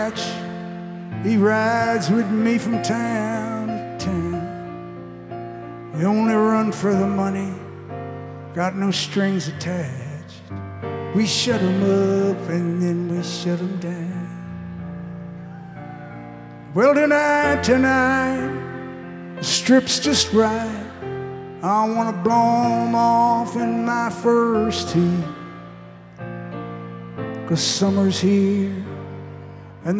He rides with me from town to town. We only run for the money, got no strings attached. We shut 'em up and then we shut 'em down. Well, tonight, the strip's just right. I wanna blow 'em off in my first heat, 'cause summer's here